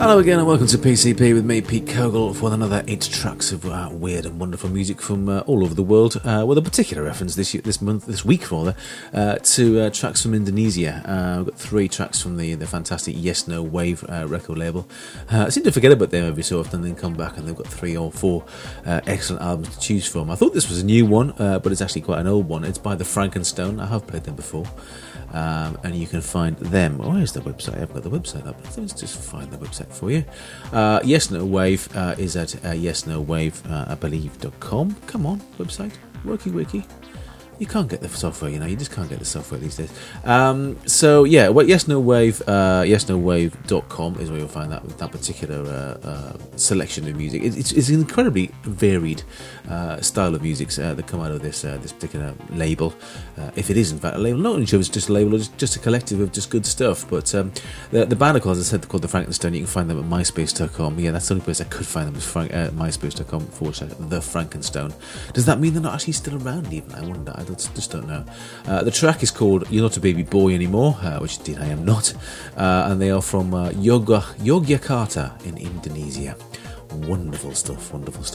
Hello again and welcome to PCP with me, Pete Kogel, for another 8 tracks of weird and wonderful music from all over the world, with a particular reference this week to tracks from Indonesia. We've got 3 tracks from the fantastic Yes No Wave record label. I seem to forget about them every so often and then come back and they've got 3 or 4 excellent albums to choose from. I thought this was a new one, but it's actually quite an old one. It's by the Frankenstone. I have played them before. And you can find them. Where's the website? I've got the website up. Let's just find the website for you. Yes No Wave is at yesnowave.com. Come on, website. Worky wiki. You can't get the software, you just can't get the software these days. So yeah, well, Yes No Wave, yesnowave.com is where you'll find that particular selection of music. It's an incredibly varied style of music that come out of this particular label. If it is in fact a label, not only sure if it's just a label or just a collective of just good stuff. But the band, as I said, called the Frankenstone. You can find them at myspace.com. Yeah, that's the only place I could find them is myspace.com/the Frankenstone. Does that mean they're not actually still around? Even I wonder. I just don't know. The track is called You're Not a Baby Boy Anymore, which indeed I am not, and they are from Yogyakarta in Indonesia. Wonderful stuff.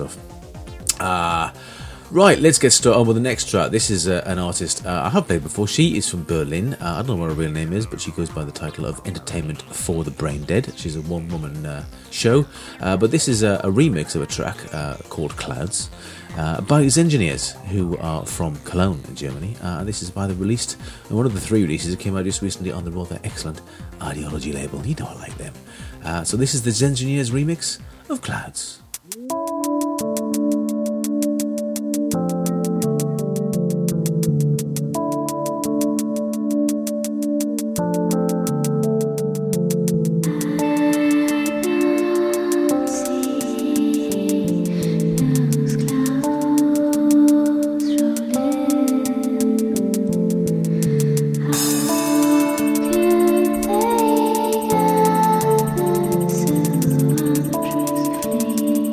Right, let's get started on with the next track. This is an artist I have played before. She is from Berlin. I don't know what her real name is, but she goes by the title of Entertainment for the Brain Dead. She's a one-woman show, but this is a remix of a track called Clouds by his engineers, who are from Cologne in Germany. This is by released, one of the 3 releases that came out just recently on the rather excellent Ideology label. You know I like them. So this is the Engineers remix of Clouds. Please.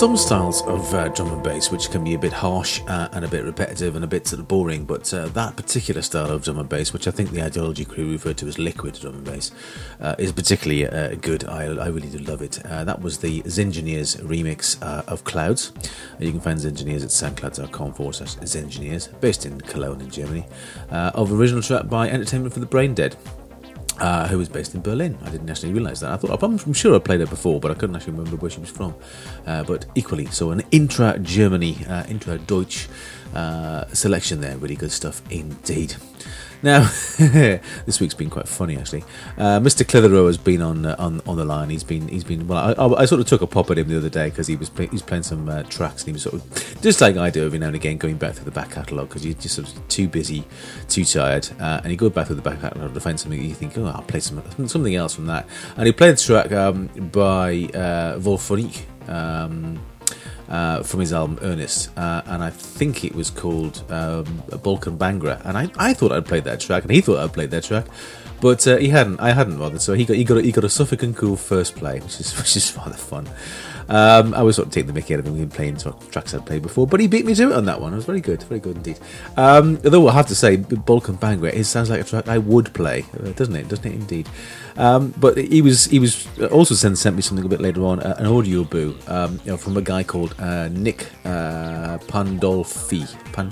some styles of drum and bass which can be a bit harsh and a bit repetitive and a bit sort of boring, but that particular style of drum and bass, which I think the Ideology crew referred to as liquid drum and bass, is particularly good. I really do love it. That was the Zingineers remix of Clouds. You can find Zingineers at soundcloud.com/Zingineers, based in Cologne in Germany, of original track by Entertainment for the Brain Dead. Who was based in Berlin. I didn't actually realise that. I'm sure I played her before, but I couldn't actually remember where she was from. But equally, so an intra-Germany, intra-Deutsch selection there. Really good stuff indeed. Now, this week's been quite funny actually. Mr. Clitheroe has been on the line. He's been. Well, I sort of took a pop at him the other day because he's playing some tracks, and he was sort of just like I do every now and again, going back through the back catalogue because you're just sort of too busy, too tired, and you go back through the back catalogue to find something you think, oh, I'll play something else from that. And he played the track by Volphonique. From his album Ernest, and I think it was called Balkan Bangra, and I thought I'd played that track, and he thought I'd played that track, but he hadn't. I hadn't bothered, so he got a Suffolk and Cool first play, which is rather fun. I was sort of taking the mickey out of him. We've been playing tracks I'd played before, but he beat me to it on that one. It was very good indeed. Although I have to say, Balkan Bangra, it sounds like a track I would play, doesn't it? Doesn't it indeed? But he was also sent me something a bit later on, an audio boo, from a guy called Nick Pandolfi,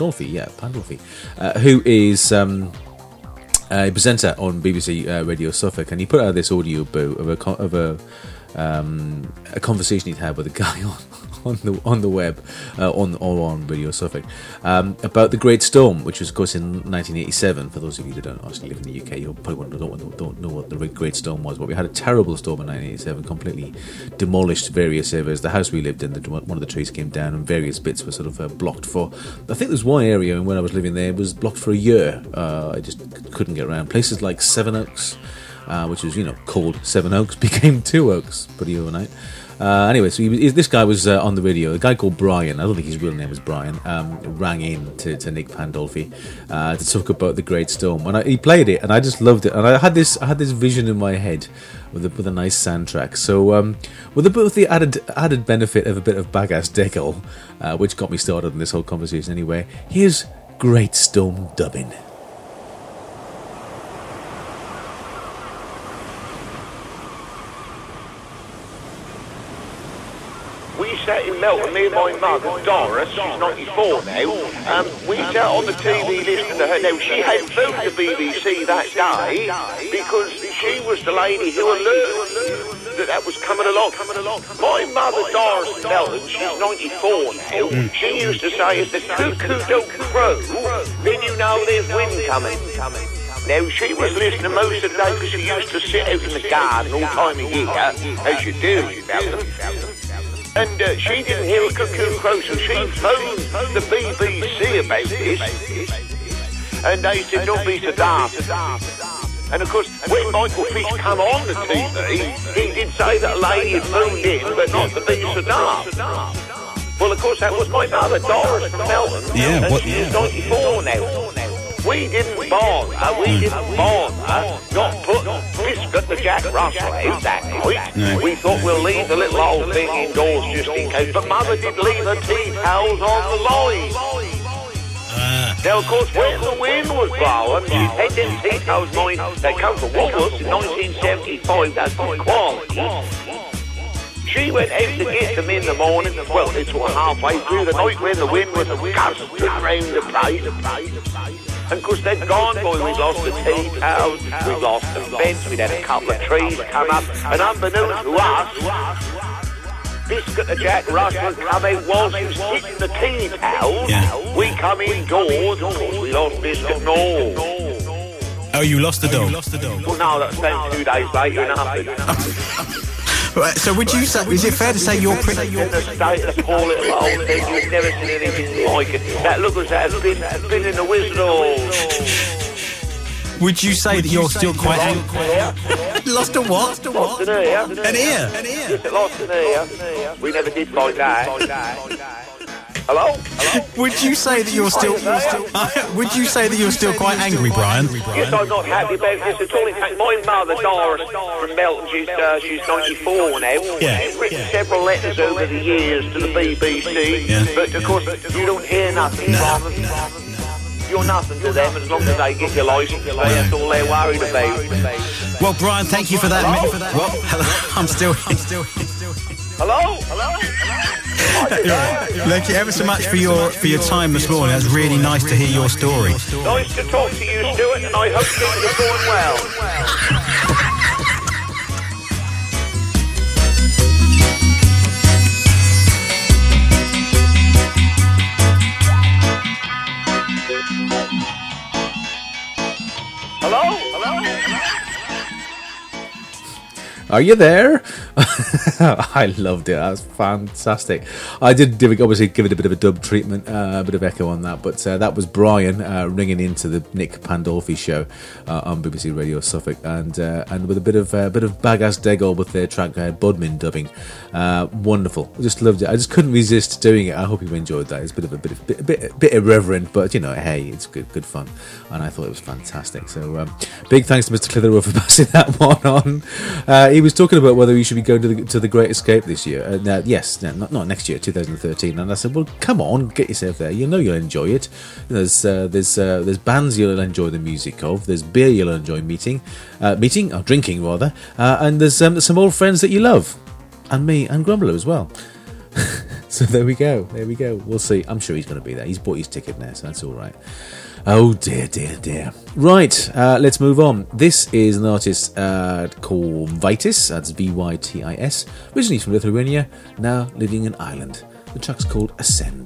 who is a presenter on BBC Radio Suffolk, and he put out this audio boo of a conversation he'd had with a guy on the web, on Radio Suffolk, about the Great Storm, which was, of course, in 1987. For those of you that don't actually live in the UK, you probably don't know what the Great Storm was. But we had a terrible storm in 1987, completely demolished various areas. The house we lived in, one of the trees came down, and various bits were sort of blocked for. I think there's one area, and when I was living there, it was blocked for a year. I just couldn't get around. Places like Sevenoaks, which was, called Seven Oaks, became Two Oaks pretty overnight. Anyway, so this guy was on the radio. A guy called Brian, I don't think his real name was Brian, rang in to Nick Pandolfi to talk about the Great Storm, and he played it, and I just loved it. And I had this vision in my head with a nice soundtrack. So with the added benefit of a bit of Bagasse Deckle, which got me started in this whole conversation anyway. Here's Great Storm dubbing. Sat in Melton, me and my mother, Doris, she's 94 now, we sat on the TV listening to her. Now, she had phoned the BBC that day because she was the lady who alerted that was coming along. My mother, Doris in Melton, she's 94 now, she used to say, if the cuckoo don't crow, then you know there's wind coming. Now, she was listening most of the day because she used to sit out in the garden all time of year, as you do, you Melton. And she didn't hear a cuckoo crow, so she phoned the BBC about this, and they said, don't be so daft. And of course, when Michael Fish come on the TV, he did say that a lady had phoned in, but not to be so daft. Well, of course, that was my mother, Doris from Melton, and she's 94 now. We didn't bother not put Biscuit the Jack Russell out that night. No. We thought we'll leave the little old thing indoors just in case, but Mother did leave her tea towels on the line. Now, of course, when the wind was blowing, had them tea towels mine, they come from Woolworths in 1975, that's good quality. She went out to get them in the morning, well, it's halfway through the night when the wind was gusting around the place. And of course they'd gone, boy, we'd lost the tea towels, we'd lost the fence, we'd had a couple of trees come up, and unbeknownst to us, Biscuit the Jack Russell come out whilst he was hitting the tea towels. Yeah. We come indoors, of course we lost Biscuit and all. Oh, you lost the dog? Well, no, that's spent 2 days later and nothing. Right, so would you say, is it fair to say you're pretty... In the state of the poor little old thing, you've never seen anything like it. That look as that has been in the Wizard Hall. Would you say that you're still quite angry? Lost a what? Lost an ear. An ear? Yes, it lost an ear. We never did like that. Hello? Would you say that you're still? Would you say that you're still quite angry, Brian? Yes, I'm not happy about this at all. In fact, my mother, Doris, from Melton, she's 94 now. Yeah. She's written several letters over the years to the BBC, but of course, you don't hear nothing from them. You're nothing to them as long as they get your licence. That's all they're worried about. Well, Brian, thank you for that. Well, hello. I'm still. Hello? Thank you ever so much for your time this morning. That's really nice to hear your story. Nice to talk to you, Stuart, and I hope things are going well. Hello? Are you there? I loved it. That was fantastic. I did obviously give it a bit of a dub treatment, a bit of echo on that, but that was Brian ringing into the Nick Pandolfi show on BBC Radio Suffolk, and with a bit of Bagass Degol with their track Budmin dubbing. Wonderful. I just loved it. I just couldn't resist doing it. I hope you enjoyed that. It's a bit irreverent, but hey, it's good fun, and I thought it was fantastic. So big thanks to Mr. Clitheroe for passing that one on. He was talking about whether he should be going to the Great Escape this year. Not next year, 2013. And I said, well, come on, get yourself there. You know you'll enjoy it. There's bands you'll enjoy the music of. There's beer you'll enjoy drinking rather. And there's some old friends that you love, and me and Grumbler as well. So there we go. We'll see. I'm sure he's going to be there. He's bought his ticket now, so that's all right. Oh dear. Right, let's move on. This is an artist called Vytis, that's Vytis, originally from Lithuania, now living in Ireland. The track's called Ascend.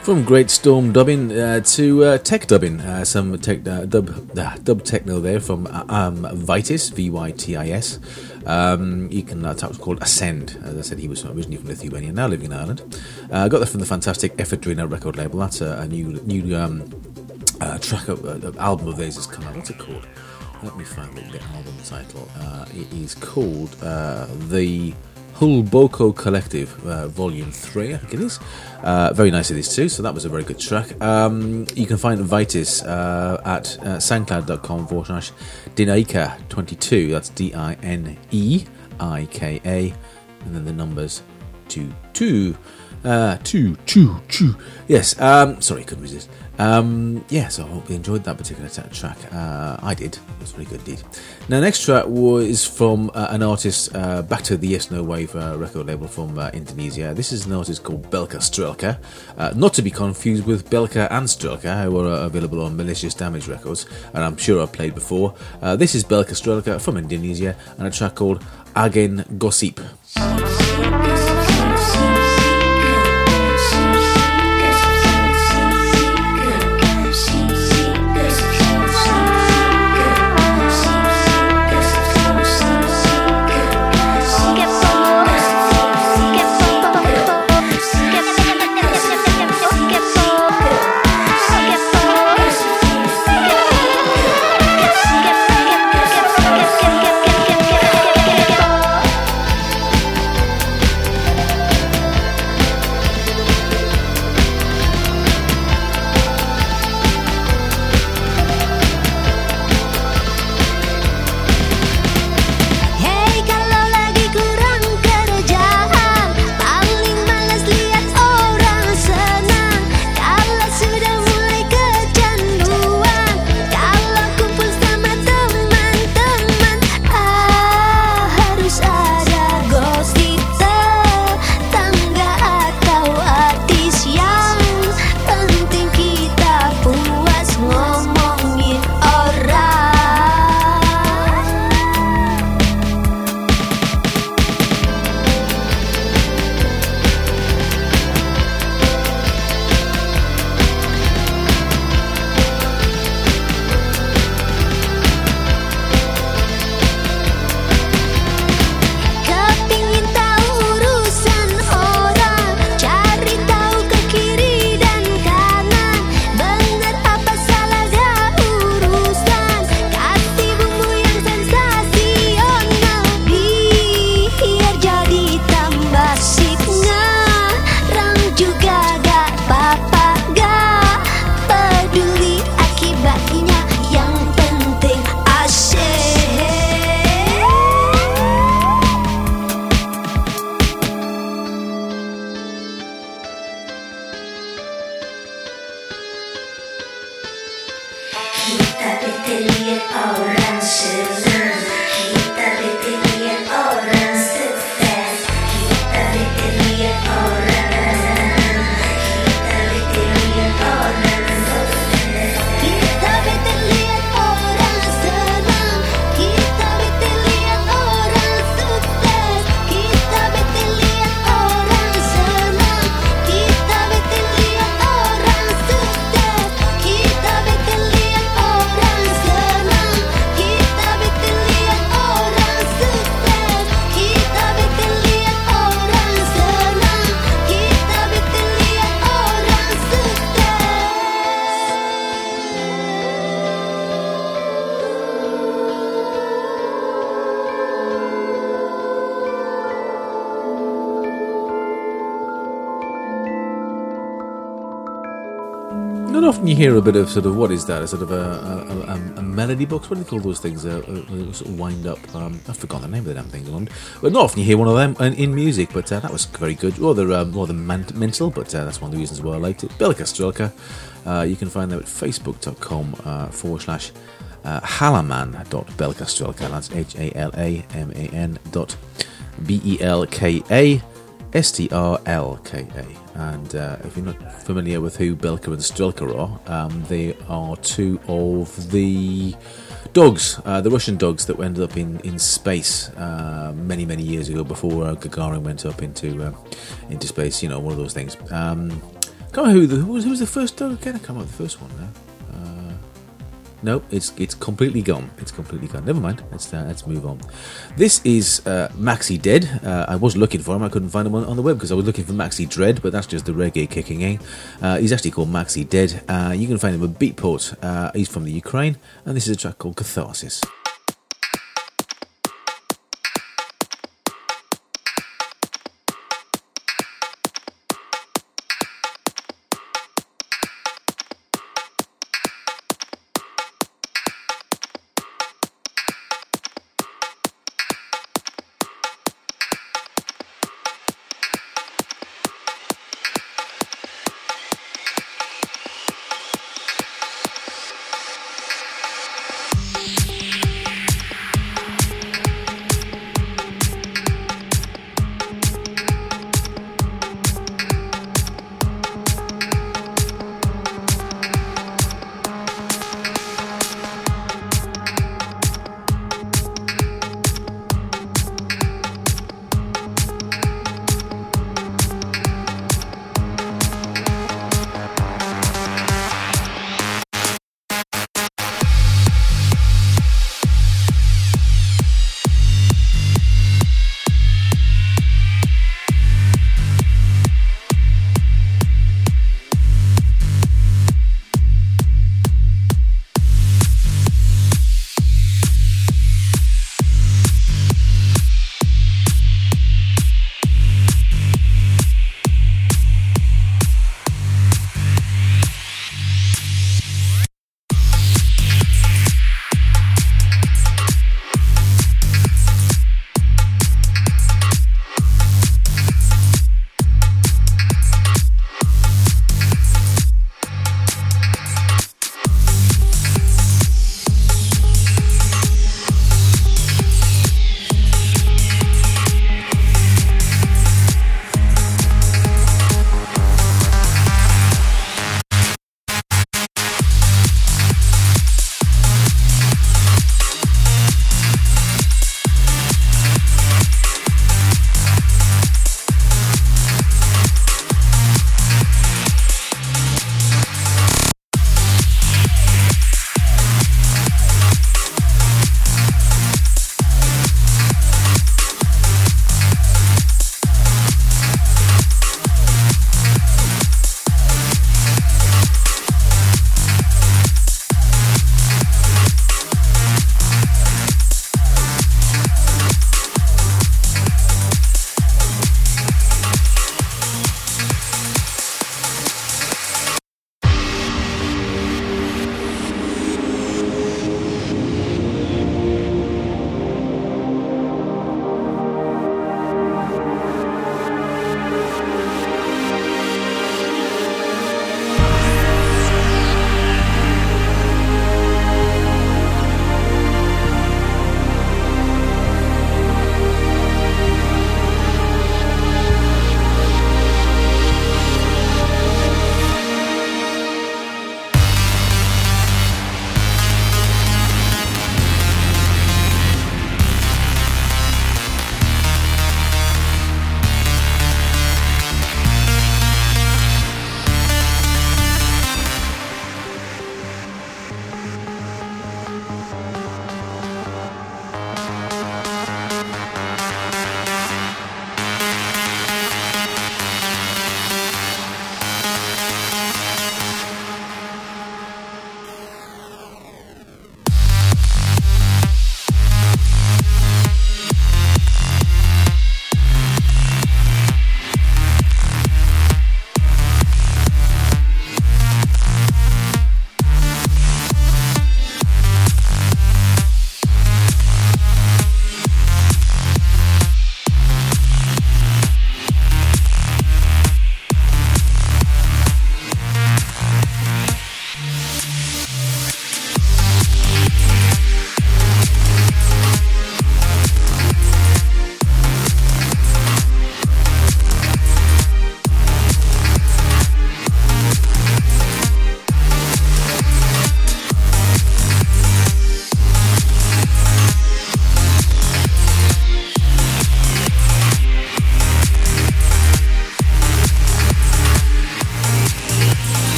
From Great Storm dubbing to tech dubbing, some tech, dub techno there from Vytis, V-Y-T-I-S. You can, that was called Ascend. As I said, he was originally from Lithuania, now living in Ireland. Got that from the fantastic Ephedrina record label. That's a new track of album of theirs has come out. What's it called? Let me find the album title. It is called The Hulboko Collective, Volume 3, I think it is. Very nice it is too, so that was a very good track. You can find Vytis at soundcloud.com/Dineika22, that's D-I-N-E-I-K-A, and then the numbers 22. Yes, sorry, couldn't resist. So I hope you enjoyed that particular track. I did. It was very good indeed. Now, next track is from an artist back to the Yes No Wave record label from Indonesia. This is an artist called Belka Strelka, not to be confused with Belka and Strelka, who are available on Malicious Damage Records, and I'm sure I've played before. This is Belka Strelka from Indonesia, and a track called Agen Gossip. Not often you hear a bit of sort of, what is that, a sort of a melody box, what do they call those things, sort of wind up, I've forgotten the name of the damn thing, but not often you hear one of them in music, but that was very good, rather mental, but that's one of the reasons why I liked it. Belka Strelka, you can find them at facebook.com /halaman.belkastrelka, that's HALAMAN.BELKASTRLKA. And if you're not familiar with who Belka and Strelka are, they are two of the dogs, the Russian dogs that ended up in space many, many years ago before Gagarin went up into space, you know, one of those things. Can't remember who was the first dog again? I can't remember the first one now. No, it's completely gone. It's completely gone. Never mind. Let's move on. This is Maxi Dead. I was looking for him. I couldn't find him on the web because I was looking for Maxi Dread, but that's just the reggae kicking in. He's actually called Maxi Dead. You can find him at Beatport. He's from the Ukraine, and this is a track called Catharsis.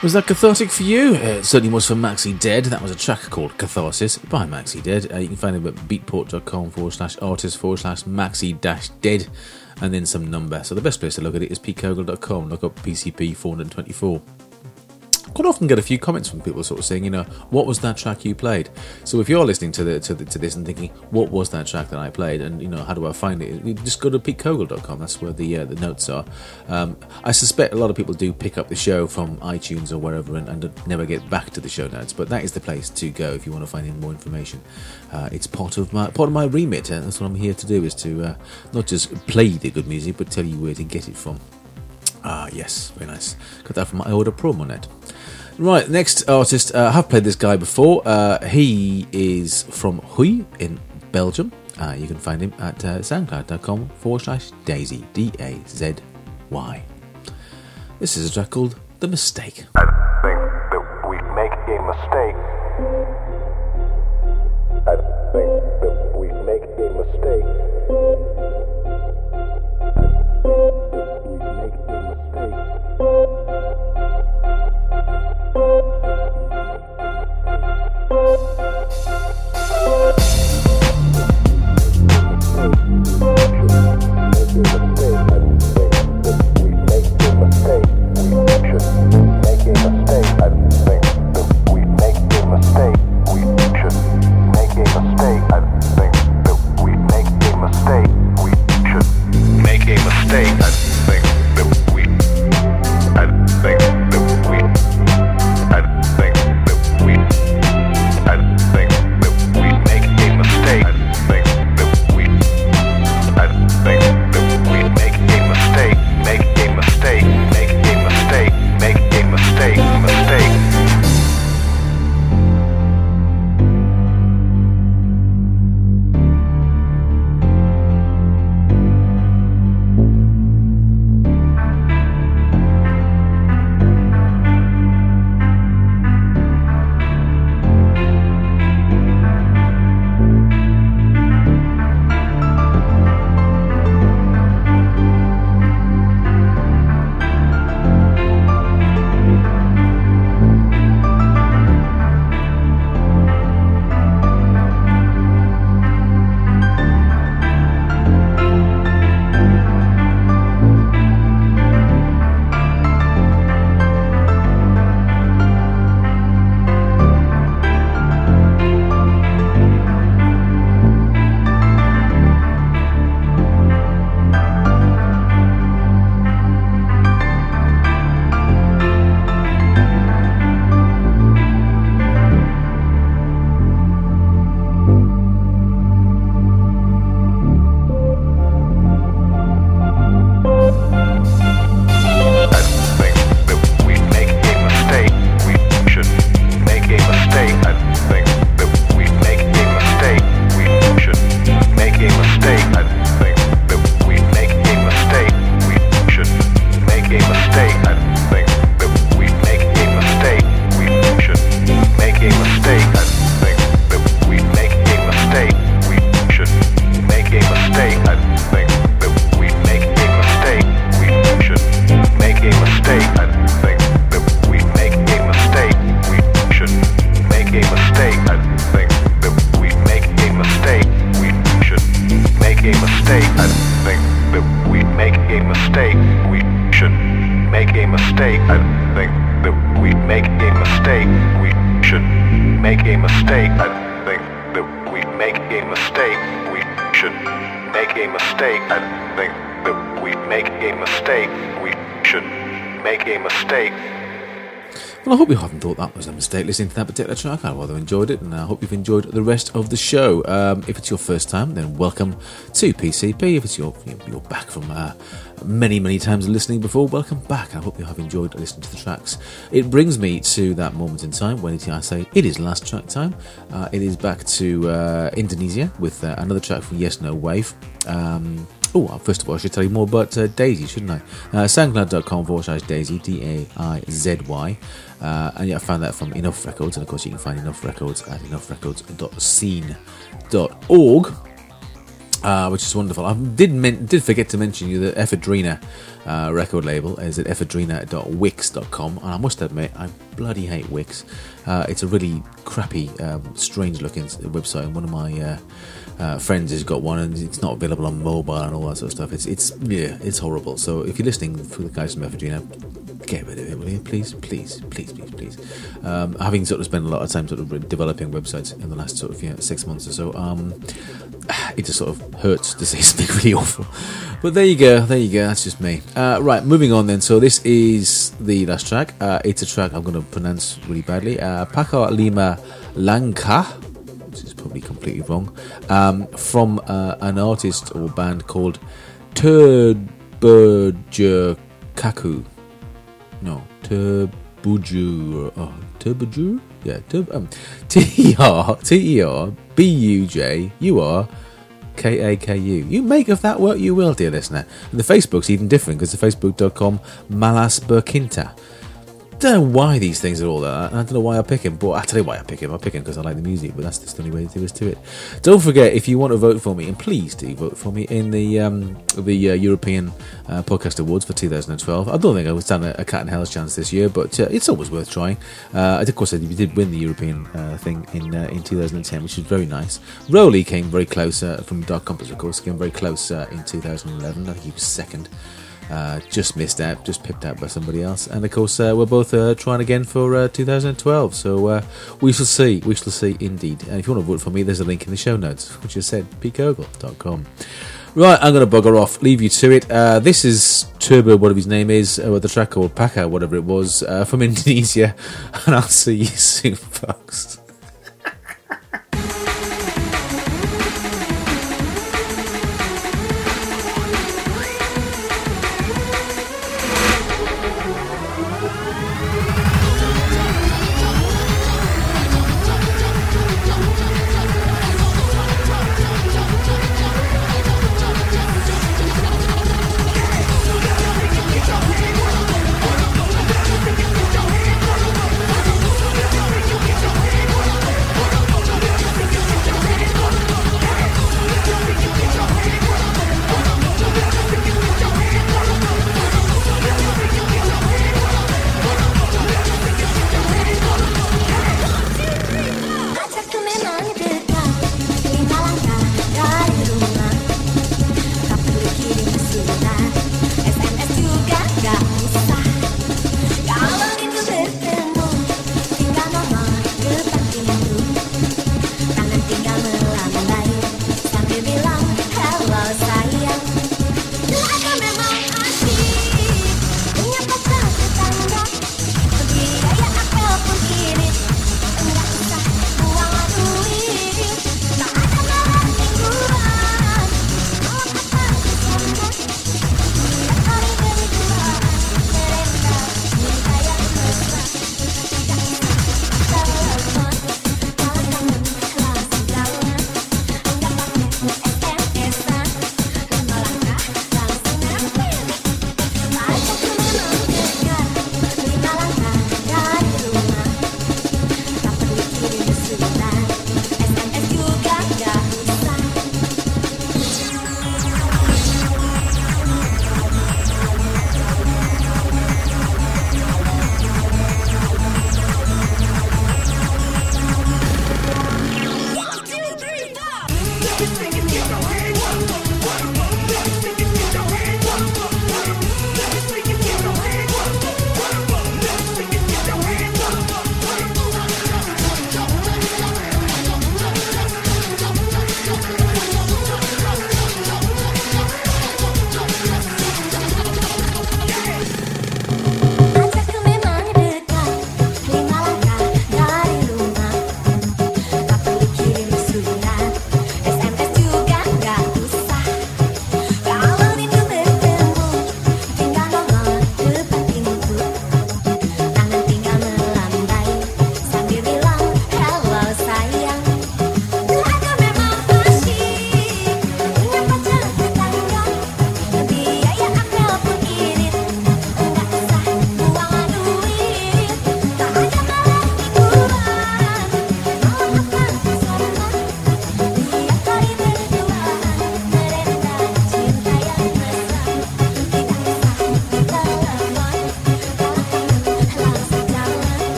Was that cathartic for you? It certainly was for Maxi Dead. That was a track called Catharsis by Maxi Dead. You can find him at beatport.com/artist/Maxi-Dead and then some number. So the best place to look at it is petecogle.com. Look up PCP 424. Quite often get a few comments from people sort of saying, what was that track you played? So if you're listening to this and thinking, what was that track that I played, and how do I find it? You just go to petecogle.com. That's where the notes are. I suspect a lot of people do pick up the show from iTunes or wherever and never get back to the show notes, but that is the place to go if you want to find more information. It's part of my remit. That's what I'm here to do, is to not just play the good music, but tell you where to get it from. Yes, very nice. Got that from my older promo net. Right, next artist. I have played this guy before. He is from Huy in Belgium. You can find him at soundcloud.com/Dazy, DAZY. This is a track called The Mistake. I think that we make a mistake. I think that we make a mistake. Well, I hope you haven't thought that was a mistake listening to that particular track. I rather enjoyed it, and I hope you've enjoyed the rest of the show. If it's your first time, then welcome to PCP. If it's you're back from many times listening before, welcome back. I hope you have enjoyed listening to the tracks. It brings me to that moment in time when I say it is last track time. It is back to Indonesia with another track from Yes No Wave. First of all, I should tell you more about Dazy, shouldn't I? Soundcloud.com/Dazy, DAIZY. And I found that from Enough Records, and of course you can find Enough Records at enoughrecords.scene.org. which is wonderful. I did forget to mention you the Ephedrina record label is at ephedrina.wix.com, and I must admit I bloody hate Wix. It's a really crappy, strange looking website, and one of my friends has got one, and it's not available on mobile and all that sort of stuff. It's horrible. So if you're listening for the guys from Ephedrina, get rid of it, will you? Please. Having sort of spent a lot of time sort of developing websites in the last sort of 6 months or so, it just sort of hurts to say something really awful. But there you go, that's just me. Right, moving on then. So this is the last track. It's a track I'm going to pronounce really badly. Paca Lima Lanka, which is probably completely wrong, from an artist or band called Turbujukaku. No, Turbuju. Oh, Turbuju? Yeah, TERBUJURKAKU. You make of that what you will, dear listener. And the Facebook's even different because the Facebook.com Malas Burkinta. I don't know why these things are all that. I don't know why I pick him, but I tell you why I pick him. I pick him because I like the music, but that's just the only way there is to it. Don't forget, if you want to vote for me, and please do vote for me in the European Podcast Awards for 2012. I don't think I would stand a cat and hell's chance this year, but it's always worth trying. Of course, we did win the European thing in 2010, which was very nice. Rowley came very close from Dark Compass, of course, came very close in 2011. I think he was second. Just missed out, just pipped out by somebody else, and of course we're both trying again for 2012, so we shall see indeed. And if you want to vote for me, there's a link in the show notes, which is said petekogle.com. Right, I'm going to bugger off, leave you to it. This is Turbo, whatever his name is, the track called Paca, whatever it was, from Indonesia, and I'll see you soon, folks.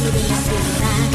Maybe let's get back.